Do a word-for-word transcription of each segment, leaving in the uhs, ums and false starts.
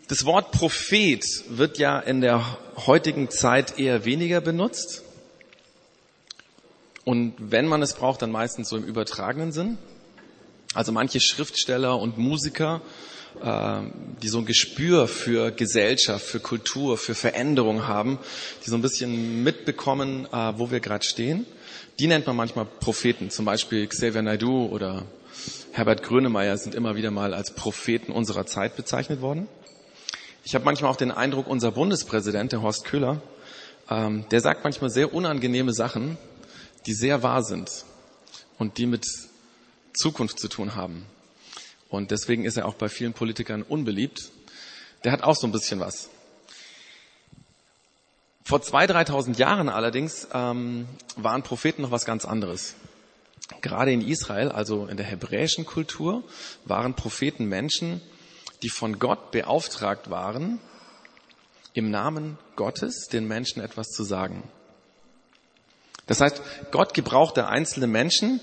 Das Wort Prophet wird ja in der heutigen Zeit eher weniger benutzt. Und wenn man es braucht, dann meistens so im übertragenen Sinn. Also manche Schriftsteller und Musiker, äh, die so ein Gespür für Gesellschaft, für Kultur, für Veränderung haben, die so ein bisschen mitbekommen, äh, wo wir gerade stehen, die nennt man manchmal Propheten. Zum Beispiel Xavier Naidoo oder Herbert Grönemeyer sind immer wieder mal als Propheten unserer Zeit bezeichnet worden. Ich habe manchmal auch den Eindruck, unser Bundespräsident, der Horst Köhler, ähm, der sagt manchmal sehr unangenehme Sachen, die sehr wahr sind und die mit Zukunft zu tun haben. Und deswegen ist er auch bei vielen Politikern unbeliebt. Der hat auch so ein bisschen was. Vor zweitausend, dreitausend Jahren allerdings ähm, waren Propheten noch was ganz anderes. Gerade in Israel, also in der hebräischen Kultur, waren Propheten Menschen, die von Gott beauftragt waren, im Namen Gottes den Menschen etwas zu sagen. Das heißt, Gott gebrauchte einzelne Menschen,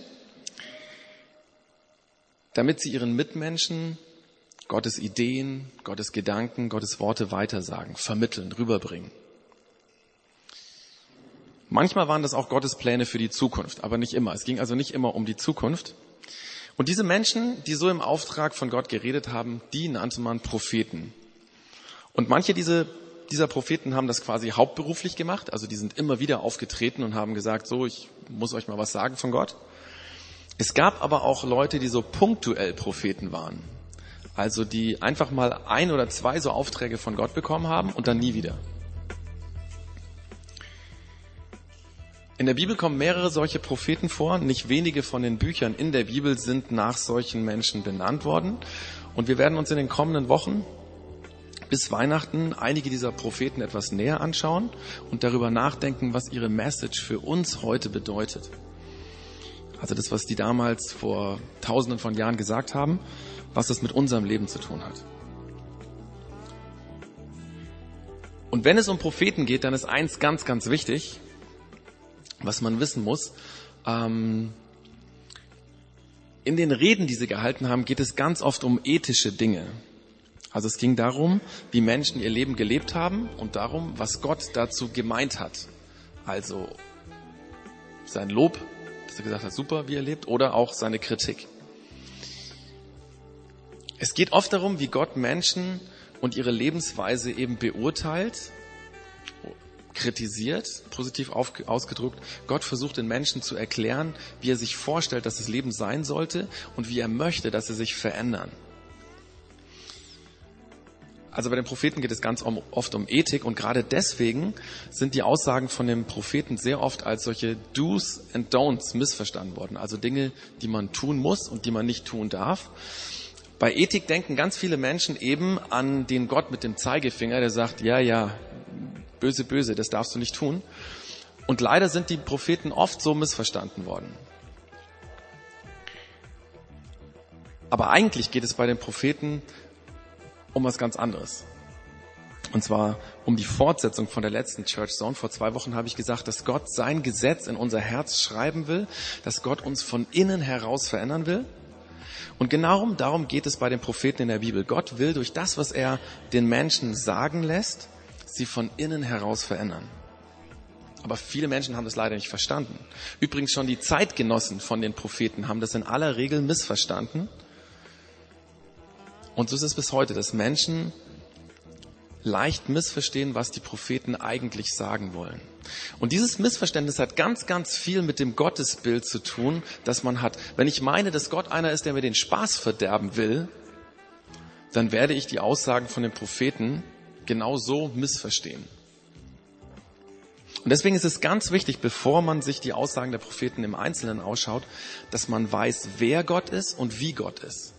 damit sie ihren Mitmenschen Gottes Ideen, Gottes Gedanken, Gottes Worte weitersagen, vermitteln, rüberbringen. Manchmal waren das auch Gottes Pläne für die Zukunft, aber nicht immer. Es ging also nicht immer um die Zukunft. Und diese Menschen, die so im Auftrag von Gott geredet haben, die nannte man Propheten. Und manche diese, dieser Propheten haben das quasi hauptberuflich gemacht. Also die sind immer wieder aufgetreten und haben gesagt, so, ich muss euch mal was sagen von Gott. Es gab aber auch Leute, die so punktuell Propheten waren. Also die einfach mal ein oder zwei so Aufträge von Gott bekommen haben und dann nie wieder. In der Bibel kommen mehrere solche Propheten vor. Nicht wenige von den Büchern in der Bibel sind nach solchen Menschen benannt worden. Und wir werden uns in den kommenden Wochen bis Weihnachten einige dieser Propheten etwas näher anschauen und darüber nachdenken, was ihre Message für uns heute bedeutet. Also das, was die damals vor Tausenden von Jahren gesagt haben, was das mit unserem Leben zu tun hat. Und wenn es um Propheten geht, dann ist eins ganz, ganz wichtig, was man wissen muss. Ähm, in den Reden, die sie gehalten haben, geht es ganz oft um ethische Dinge. Also es ging darum, wie Menschen ihr Leben gelebt haben und darum, was Gott dazu gemeint hat. Also sein Lob, dass er gesagt hat, super, wie er lebt, oder auch seine Kritik. Es geht oft darum, wie Gott Menschen und ihre Lebensweise eben beurteilt, kritisiert, positiv ausgedrückt. Gott versucht den Menschen zu erklären, wie er sich vorstellt, dass das Leben sein sollte und wie er möchte, dass sie sich verändern. Also bei den Propheten geht es ganz oft um Ethik und gerade deswegen sind die Aussagen von den Propheten sehr oft als solche Do's and Don'ts missverstanden worden. Also Dinge, die man tun muss und die man nicht tun darf. Bei Ethik denken ganz viele Menschen eben an den Gott mit dem Zeigefinger, der sagt, ja, ja, böse, böse, das darfst du nicht tun. Und leider sind die Propheten oft so missverstanden worden. Aber eigentlich geht es bei den Propheten um was ganz anderes. Und zwar um die Fortsetzung von der letzten Church Zone. Vor zwei Wochen habe ich gesagt, dass Gott sein Gesetz in unser Herz schreiben will, dass Gott uns von innen heraus verändern will. Und genau darum geht es bei den Propheten in der Bibel. Gott will durch das, was er den Menschen sagen lässt, sie von innen heraus verändern. Aber viele Menschen haben das leider nicht verstanden. Übrigens schon die Zeitgenossen von den Propheten haben das in aller Regel missverstanden. Und so ist es bis heute, dass Menschen leicht missverstehen, was die Propheten eigentlich sagen wollen. Und dieses Missverständnis hat ganz, ganz viel mit dem Gottesbild zu tun, das man hat. Wenn ich meine, dass Gott einer ist, der mir den Spaß verderben will, dann werde ich die Aussagen von den Propheten genau so missverstehen. Und deswegen ist es ganz wichtig, bevor man sich die Aussagen der Propheten im Einzelnen ausschaut, dass man weiß, wer Gott ist und wie Gott ist.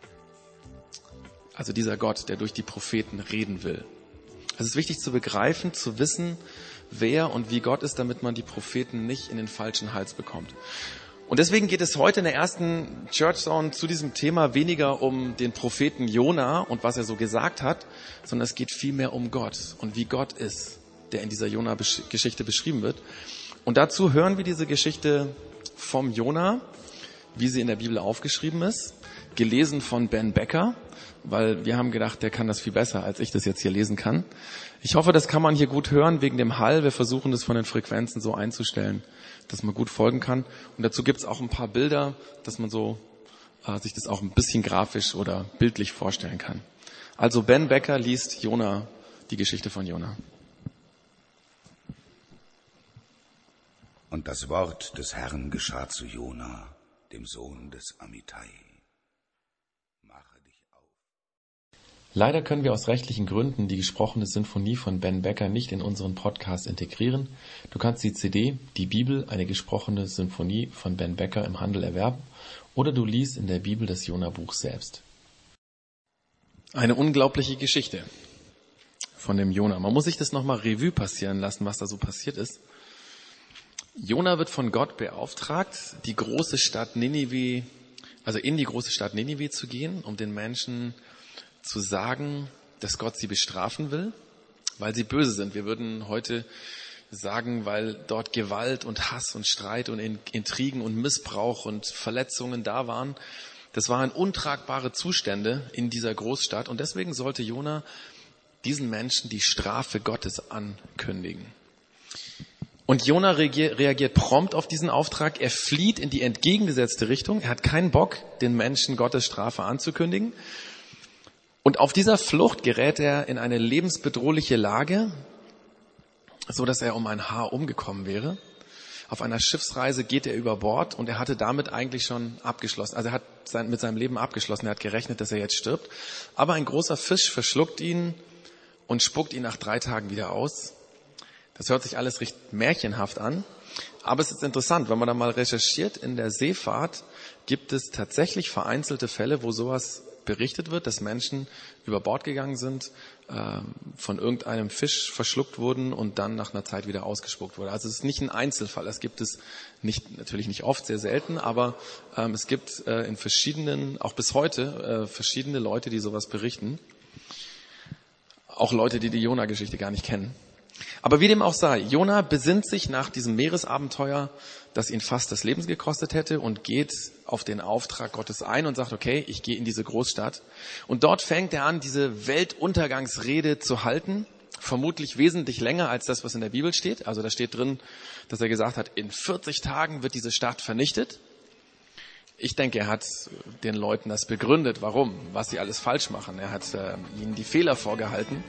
Also dieser Gott, der durch die Propheten reden will. Es ist wichtig zu begreifen, zu wissen, wer und wie Gott ist, damit man die Propheten nicht in den falschen Hals bekommt. Und deswegen geht es heute in der ersten Church Zone zu diesem Thema weniger um den Propheten Jona und was er so gesagt hat, sondern es geht vielmehr um Gott und wie Gott ist, der in dieser Jona-Geschichte beschrieben wird. Und dazu hören wir diese Geschichte vom Jona, wie sie in der Bibel aufgeschrieben ist. gelesen von Ben Becker, weil wir haben gedacht, der kann das viel besser, als ich das jetzt hier lesen kann. Ich hoffe, das kann man hier gut hören wegen dem Hall. Wir versuchen das von den Frequenzen so einzustellen, dass man gut folgen kann. Und dazu gibt es auch ein paar Bilder, dass man so äh, sich das auch ein bisschen grafisch oder bildlich vorstellen kann. Also Ben Becker liest Jona, die Geschichte von Jona. Und das Wort des Herrn geschah zu Jona, dem Sohn des Amittai. Mache dich auf. Leider können wir aus rechtlichen Gründen die gesprochene Sinfonie von Ben Becker nicht in unseren Podcast integrieren. Du kannst die C D, die Bibel, eine gesprochene Sinfonie von Ben Becker im Handel erwerben oder du liest in der Bibel das Jona-Buch selbst. Eine unglaubliche Geschichte von dem Jona. Man muss sich das nochmal Revue passieren lassen, was da so passiert ist. Jona wird von Gott beauftragt, die große Stadt Ninive, also in die große Stadt Ninive zu gehen, um den Menschen zu sagen, dass Gott sie bestrafen will, weil sie böse sind. Wir würden heute sagen, weil dort Gewalt und Hass und Streit und Intrigen und Missbrauch und Verletzungen da waren. Das waren untragbare Zustände in dieser Großstadt und deswegen sollte Jona diesen Menschen die Strafe Gottes ankündigen. Und Jona reagiert prompt auf diesen Auftrag. Er flieht in die entgegengesetzte Richtung. Er hat keinen Bock, den Menschen Gottes Strafe anzukündigen. Und auf dieser Flucht gerät er in eine lebensbedrohliche Lage, so dass er um ein Haar umgekommen wäre. Auf einer Schiffsreise geht er über Bord und er hatte damit eigentlich schon abgeschlossen. Also er hat sein, mit seinem Leben abgeschlossen. Er hat gerechnet, dass er jetzt stirbt. Aber ein großer Fisch verschluckt ihn und spuckt ihn nach drei Tagen wieder aus. Das hört sich alles recht märchenhaft an, aber es ist interessant, wenn man da mal recherchiert, in der Seefahrt gibt es tatsächlich vereinzelte Fälle, wo sowas berichtet wird, dass Menschen über Bord gegangen sind, äh, von irgendeinem Fisch verschluckt wurden und dann nach einer Zeit wieder ausgespuckt wurde. Also es ist nicht ein Einzelfall, das gibt es nicht, natürlich nicht oft, sehr selten, aber ähm, es gibt äh, in verschiedenen, auch bis heute, äh, verschiedene Leute, die sowas berichten. Auch Leute, die die Jona-Geschichte gar nicht kennen. Aber wie dem auch sei, Jona besinnt sich nach diesem Meeresabenteuer, das ihn fast das Leben gekostet hätte und geht auf den Auftrag Gottes ein und sagt, okay, ich gehe in diese Großstadt. Und dort fängt er an, diese Weltuntergangsrede zu halten, vermutlich wesentlich länger als das, was in der Bibel steht. Also da steht drin, dass er gesagt hat, in vierzig Tagen wird diese Stadt vernichtet. Ich denke, er hat den Leuten das begründet, warum, was sie alles falsch machen. Er hat äh, ihnen die Fehler vorgehalten.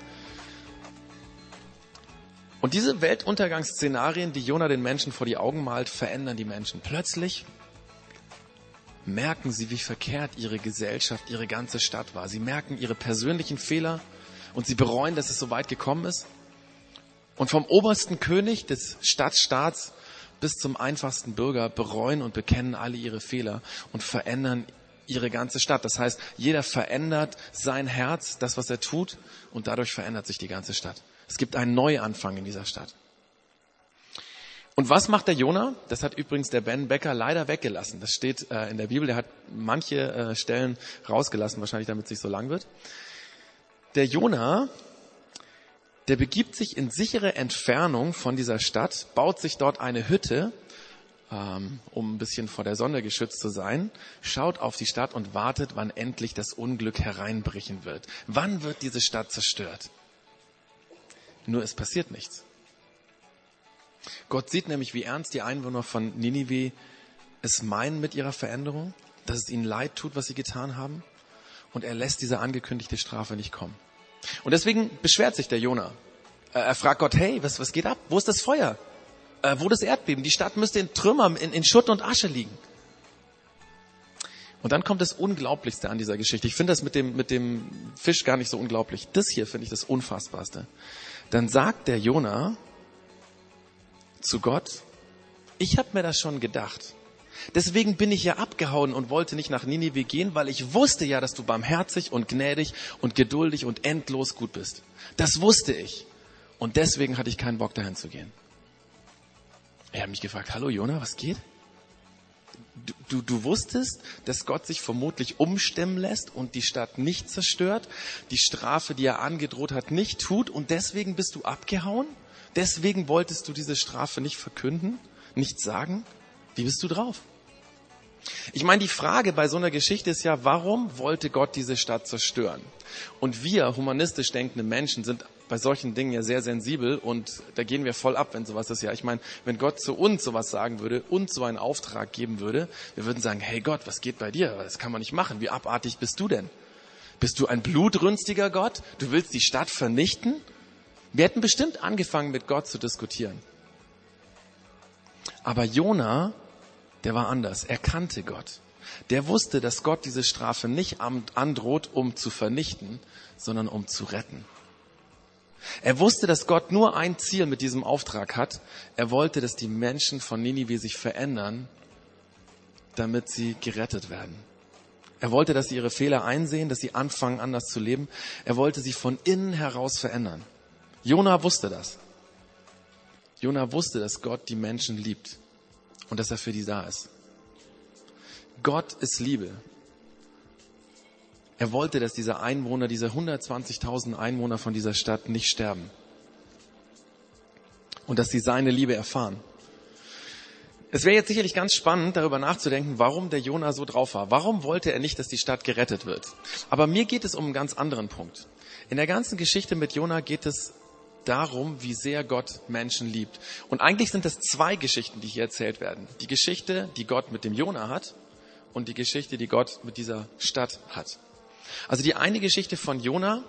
Und diese Weltuntergangsszenarien, die Jona den Menschen vor die Augen malt, verändern die Menschen. Plötzlich merken sie, wie verkehrt ihre Gesellschaft, ihre ganze Stadt war. Sie merken ihre persönlichen Fehler und sie bereuen, dass es so weit gekommen ist. Und vom obersten König des Stadtstaats bis zum einfachsten Bürger bereuen und bekennen alle ihre Fehler und verändern ihre ganze Stadt. Das heißt, jeder verändert sein Herz, das, was er tut, und dadurch verändert sich die ganze Stadt. Es gibt einen Neuanfang in dieser Stadt. Und was macht der Jona? Das hat übrigens der Ben Becker leider weggelassen. Das steht äh, in der Bibel. Der hat manche äh, Stellen rausgelassen, wahrscheinlich damit es nicht so lang wird. Der Jona, der begibt sich in sichere Entfernung von dieser Stadt, baut sich dort eine Hütte, ähm, um ein bisschen vor der Sonne geschützt zu sein, schaut auf die Stadt und wartet, wann endlich das Unglück hereinbrechen wird. Wann wird diese Stadt zerstört? Nur es passiert nichts. Gott sieht nämlich, wie ernst die Einwohner von Ninive es meinen mit ihrer Veränderung, dass es ihnen leid tut, was sie getan haben. Und er lässt diese angekündigte Strafe nicht kommen. Und deswegen beschwert sich der Jona. Er fragt Gott, hey, was, was geht ab? Wo ist das Feuer? Äh, wo das Erdbeben? Die Stadt müsste in Trümmern, in, in Schutt und Asche liegen. Und dann kommt das Unglaublichste an dieser Geschichte. Ich finde das mit dem, mit dem Fisch gar nicht so unglaublich. Das hier finde ich das Unfassbarste. Dann sagt der Jona zu Gott, ich habe mir das schon gedacht. Deswegen bin ich ja abgehauen und wollte nicht nach Ninive gehen, weil ich wusste ja, dass du barmherzig und gnädig und geduldig und endlos gut bist. Das wusste ich. Und deswegen hatte ich keinen Bock, dahin zu gehen. Er hat mich gefragt, hallo Jona, was geht? Du, du, du wusstest, dass Gott sich vermutlich umstimmen lässt und die Stadt nicht zerstört, die Strafe, die er angedroht hat, nicht tut und deswegen bist du abgehauen? Deswegen wolltest du diese Strafe nicht verkünden, nicht sagen? Wie bist du drauf? Ich meine, die Frage bei so einer Geschichte ist ja, warum wollte Gott diese Stadt zerstören? Und wir humanistisch denkende Menschen sind bei solchen Dingen ja sehr sensibel und da gehen wir voll ab, wenn sowas ist. Ja, ich meine, wenn Gott zu uns sowas sagen würde, uns so einen Auftrag geben würde, wir würden sagen, hey Gott, was geht bei dir? Das kann man nicht machen. Wie abartig bist du denn? Bist du ein blutrünstiger Gott? Du willst die Stadt vernichten? Wir hätten bestimmt angefangen, mit Gott zu diskutieren. Aber Jona, der war anders. Er kannte Gott. Der wusste, dass Gott diese Strafe nicht androht, um zu vernichten, sondern um zu retten. Er wusste, dass Gott nur ein Ziel mit diesem Auftrag hat. Er wollte, dass die Menschen von Ninive sich verändern, damit sie gerettet werden. Er wollte, dass sie ihre Fehler einsehen, dass sie anfangen, anders zu leben. Er wollte sie von innen heraus verändern. Jona wusste das. Jona wusste, dass Gott die Menschen liebt und dass er für die da ist. Gott ist Liebe. Er wollte, dass diese Einwohner, diese hundertzwanzigtausend Einwohner von dieser Stadt nicht sterben. Und dass sie seine Liebe erfahren. Es wäre jetzt sicherlich ganz spannend, darüber nachzudenken, warum der Jona so drauf war. Warum wollte er nicht, dass die Stadt gerettet wird? Aber mir geht es um einen ganz anderen Punkt. In der ganzen Geschichte mit Jona geht es darum, wie sehr Gott Menschen liebt. Und eigentlich sind es zwei Geschichten, die hier erzählt werden. Die Geschichte, die Gott mit dem Jona hat und die Geschichte, die Gott mit dieser Stadt hat. Also die eine Geschichte von Jona,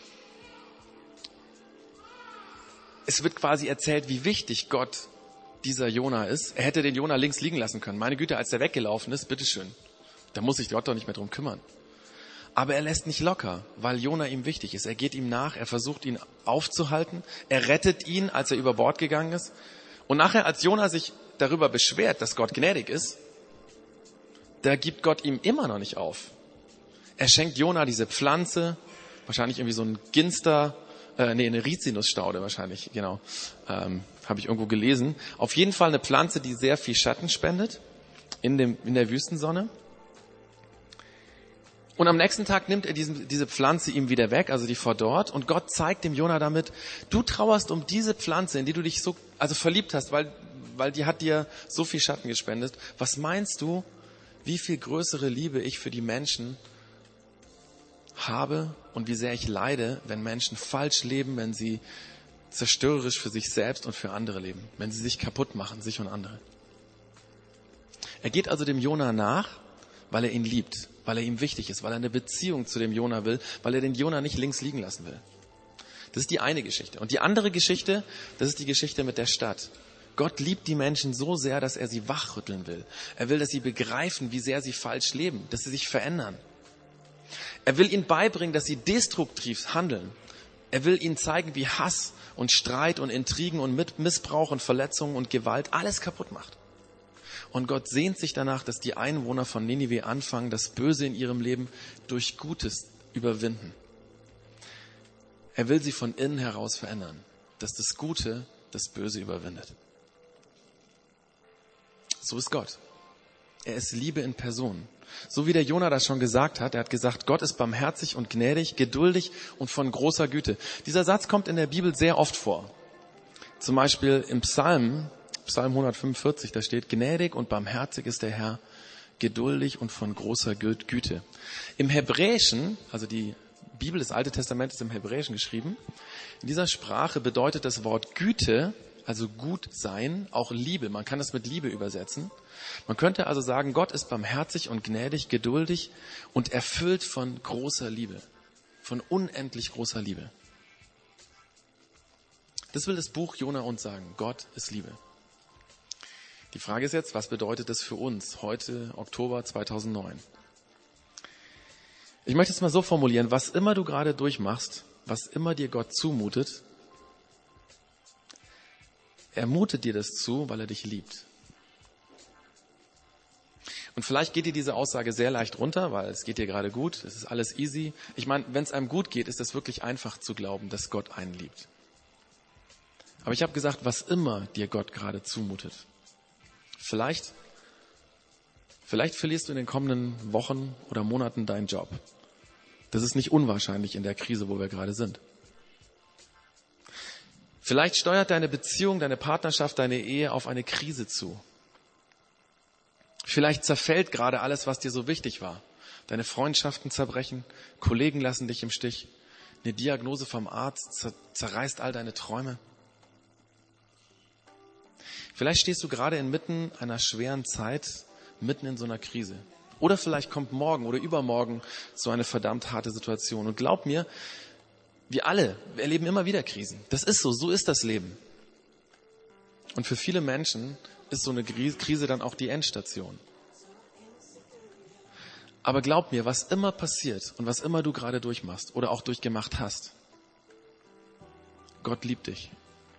es wird quasi erzählt, wie wichtig Gott dieser Jona ist. Er hätte den Jona links liegen lassen können. Meine Güte, als er weggelaufen ist, bitteschön. Da muss sich Gott doch nicht mehr drum kümmern. Aber er lässt nicht locker, weil Jona ihm wichtig ist. Er geht ihm nach, er versucht ihn aufzuhalten. Er rettet ihn, als er über Bord gegangen ist. Und nachher, als Jona sich darüber beschwert, dass Gott gnädig ist, da gibt Gott ihm immer noch nicht auf. Er schenkt Jona diese Pflanze, wahrscheinlich irgendwie so ein Ginster, äh, nee, eine Rizinusstaude wahrscheinlich, genau, ähm, habe ich irgendwo gelesen. Auf jeden Fall eine Pflanze, die sehr viel Schatten spendet in dem in der Wüstensonne. Und am nächsten Tag nimmt er diesen, diese Pflanze ihm wieder weg, also die verdorrt. Und Gott zeigt dem Jona damit, du trauerst um diese Pflanze, in die du dich so also verliebt hast, weil, weil die hat dir so viel Schatten gespendet. Was meinst du, wie viel größere Liebe ich für die Menschen habe und wie sehr ich leide, wenn Menschen falsch leben, wenn sie zerstörerisch für sich selbst und für andere leben, wenn sie sich kaputt machen, sich und andere. Er geht also dem Jona nach, weil er ihn liebt, weil er ihm wichtig ist, weil er eine Beziehung zu dem Jona will, weil er den Jona nicht links liegen lassen will. Das ist die eine Geschichte. Und die andere Geschichte, das ist die Geschichte mit der Stadt. Gott liebt die Menschen so sehr, dass er sie wachrütteln will. Er will, dass sie begreifen, wie sehr sie falsch leben, dass sie sich verändern. Er will ihnen beibringen, dass sie destruktiv handeln. Er will ihnen zeigen, wie Hass und Streit und Intrigen und Missbrauch und Verletzungen und Gewalt alles kaputt macht. Und Gott sehnt sich danach, dass die Einwohner von Ninive anfangen, das Böse in ihrem Leben durch Gutes überwinden. Er will sie von innen heraus verändern, dass das Gute das Böse überwindet. So ist Gott. Er ist Liebe in Person. So wie der Jona das schon gesagt hat, er hat gesagt, Gott ist barmherzig und gnädig, geduldig und von großer Güte. Dieser Satz kommt in der Bibel sehr oft vor. Zum Beispiel im Psalm, Psalm hundertfünfundvierzig, da steht, gnädig und barmherzig ist der Herr, geduldig und von großer Güte. Im Hebräischen, also die Bibel des Alten Testaments ist im Hebräischen geschrieben, in dieser Sprache bedeutet das Wort Güte, also gut sein, auch Liebe. Man kann das mit Liebe übersetzen. Man könnte also sagen, Gott ist barmherzig und gnädig, geduldig und erfüllt von großer Liebe, von unendlich großer Liebe. Das will das Buch Jona uns sagen. Gott ist Liebe. Die Frage ist jetzt, was bedeutet das für uns heute, Oktober zweitausendneun? Ich möchte es mal so formulieren, was immer du gerade durchmachst, was immer dir Gott zumutet, er mutet dir das zu, weil er dich liebt. Und vielleicht geht dir diese Aussage sehr leicht runter, weil es geht dir gerade gut, es ist alles easy. Ich meine, wenn es einem gut geht, ist es wirklich einfach zu glauben, dass Gott einen liebt. Aber ich habe gesagt, was immer dir Gott gerade zumutet. Vielleicht, vielleicht verlierst du in den kommenden Wochen oder Monaten deinen Job. Das ist nicht unwahrscheinlich in der Krise, wo wir gerade sind. Vielleicht steuert deine Beziehung, deine Partnerschaft, deine Ehe auf eine Krise zu. Vielleicht zerfällt gerade alles, was dir so wichtig war. Deine Freundschaften zerbrechen, Kollegen lassen dich im Stich, eine Diagnose vom Arzt zerreißt all deine Träume. Vielleicht stehst du gerade inmitten einer schweren Zeit, mitten in so einer Krise. Oder vielleicht kommt morgen oder übermorgen so eine verdammt harte Situation. Und glaub mir, wir alle, wir erleben immer wieder Krisen. Das ist so, so ist das Leben. Und für viele Menschen ist so eine Krise dann auch die Endstation. Aber glaub mir, was immer passiert und was immer du gerade durchmachst oder auch durchgemacht hast, Gott liebt dich.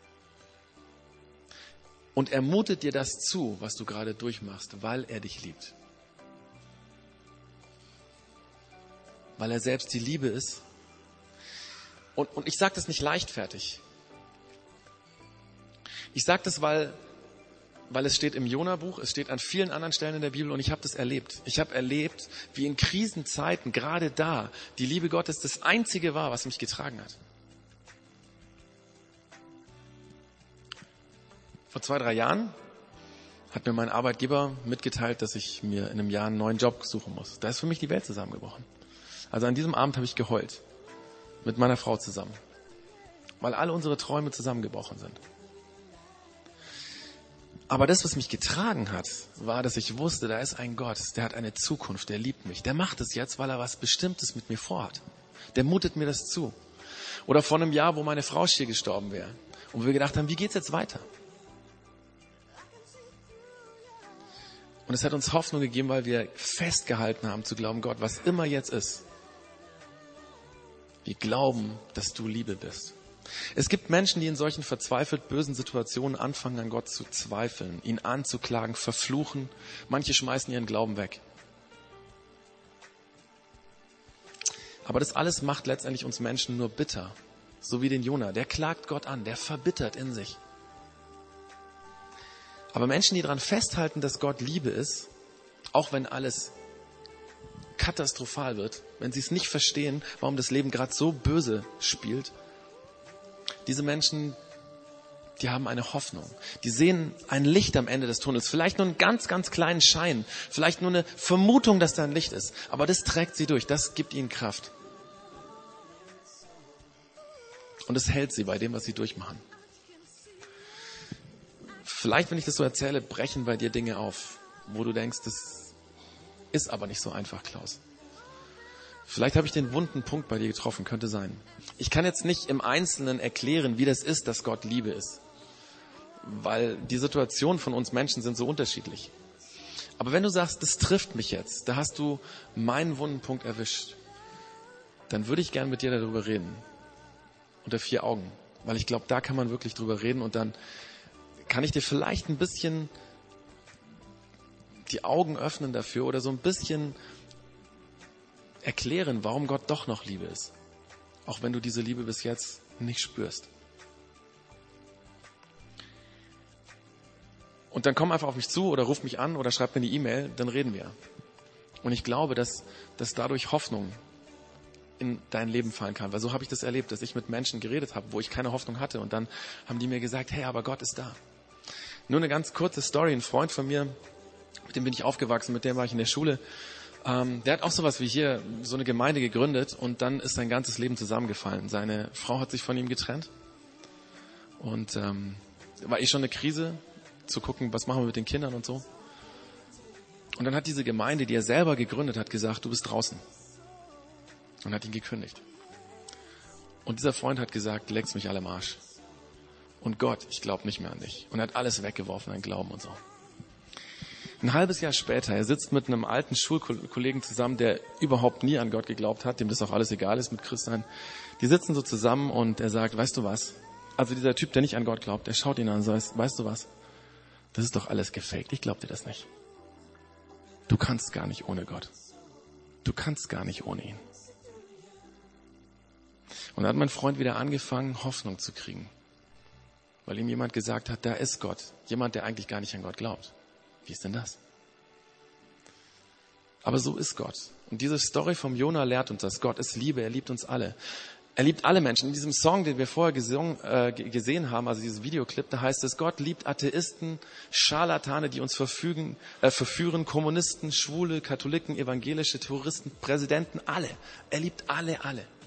Und er mutet dir das zu, was du gerade durchmachst, weil er dich liebt. Weil er selbst die Liebe ist. Und, und ich sage das nicht leichtfertig. Ich sage das, weil, weil es steht im Jona-Buch, es steht an vielen anderen Stellen in der Bibel und ich habe das erlebt. Ich habe erlebt, wie in Krisenzeiten, gerade da, die Liebe Gottes das Einzige war, was mich getragen hat. Vor zwei, drei Jahren hat mir mein Arbeitgeber mitgeteilt, dass ich mir in einem Jahr einen neuen Job suchen muss. Da ist für mich die Welt zusammengebrochen. Also an diesem Abend habe ich geheult. Mit meiner Frau zusammen. Weil alle unsere Träume zusammengebrochen sind. Aber das, was mich getragen hat, war, dass ich wusste, da ist ein Gott, der hat eine Zukunft, der liebt mich. Der macht es jetzt, weil er was Bestimmtes mit mir vorhat. Der mutet mir das zu. Oder vor einem Jahr, wo meine Frau schier gestorben wäre. Und wir gedacht haben, wie geht's jetzt weiter? Und es hat uns Hoffnung gegeben, weil wir festgehalten haben zu glauben, Gott, was immer jetzt ist, wir glauben, dass du Liebe bist. Es gibt Menschen, die in solchen verzweifelt bösen Situationen anfangen, an Gott zu zweifeln, ihn anzuklagen, verfluchen. Manche schmeißen ihren Glauben weg. Aber das alles macht letztendlich uns Menschen nur bitter. So wie den Jona. Der klagt Gott an, der verbittert in sich. Aber Menschen, die daran festhalten, dass Gott Liebe ist, auch wenn alles katastrophal wird, wenn sie es nicht verstehen, warum das Leben gerade so böse spielt, diese Menschen, die haben eine Hoffnung. Die sehen ein Licht am Ende des Tunnels. Vielleicht nur einen ganz, ganz kleinen Schein. Vielleicht nur eine Vermutung, dass da ein Licht ist. Aber das trägt sie durch. Das gibt ihnen Kraft. Und es hält sie bei dem, was sie durchmachen. Vielleicht, wenn ich das so erzähle, brechen bei dir Dinge auf, wo du denkst, das ist aber nicht so einfach, Klaus. Vielleicht habe ich den wunden Punkt bei dir getroffen, könnte sein. Ich kann jetzt nicht im Einzelnen erklären, wie das ist, dass Gott Liebe ist. Weil die Situationen von uns Menschen sind so unterschiedlich. Aber wenn du sagst, das trifft mich jetzt, da hast du meinen wunden Punkt erwischt, dann würde ich gern mit dir darüber reden. Unter vier Augen. Weil ich glaube, da kann man wirklich drüber reden und dann kann ich dir vielleicht ein bisschen die Augen öffnen dafür oder so ein bisschen erklären, warum Gott doch noch Liebe ist. Auch wenn du diese Liebe bis jetzt nicht spürst. Und dann komm einfach auf mich zu oder ruf mich an oder schreib mir eine E-Mail, dann reden wir. Und ich glaube, dass, dass dadurch Hoffnung in dein Leben fallen kann. Weil so habe ich das erlebt, dass ich mit Menschen geredet habe, wo ich keine Hoffnung hatte. Und dann haben die mir gesagt, hey, aber Gott ist da. Nur eine ganz kurze Story. Ein Freund von mir, mit dem bin ich aufgewachsen, mit dem war ich in der Schule. Ähm, der hat auch sowas wie hier, so eine Gemeinde gegründet. Und dann ist sein ganzes Leben zusammengefallen. Seine Frau hat sich von ihm getrennt. Und ähm, war eh schon eine Krise, zu gucken, was machen wir mit den Kindern und so. Und dann hat diese Gemeinde, die er selber gegründet hat, gesagt, du bist draußen. Und hat ihn gekündigt. Und dieser Freund hat gesagt, leck's mich alle am Arsch. Und Gott, ich glaube nicht mehr an dich. Und er hat alles weggeworfen, an Glauben und so. Ein halbes Jahr später, er sitzt mit einem alten Schulkollegen zusammen, der überhaupt nie an Gott geglaubt hat, dem das auch alles egal ist mit Christsein. Die sitzen so zusammen und er sagt, weißt du was? Also dieser Typ, der nicht an Gott glaubt, der schaut ihn an und sagt, weißt du was? Das ist doch alles gefaked. Ich glaub dir das nicht. Du kannst gar nicht ohne Gott. Du kannst gar nicht ohne ihn. Und dann hat mein Freund wieder angefangen, Hoffnung zu kriegen. Weil ihm jemand gesagt hat, da ist Gott. Jemand, der eigentlich gar nicht an Gott glaubt. Wie ist denn das? Aber so ist Gott. Und diese Story vom Jona lehrt uns das. Gott ist Liebe, er liebt uns alle. Er liebt alle Menschen. In diesem Song, den wir vorher gesungen, äh, gesehen haben, also dieses Videoclip, da heißt es, Gott liebt Atheisten, Scharlatane, die uns verfügen, äh, verführen, Kommunisten, Schwule, Katholiken, evangelische Terroristen, Präsidenten, alle. Er liebt alle, alle.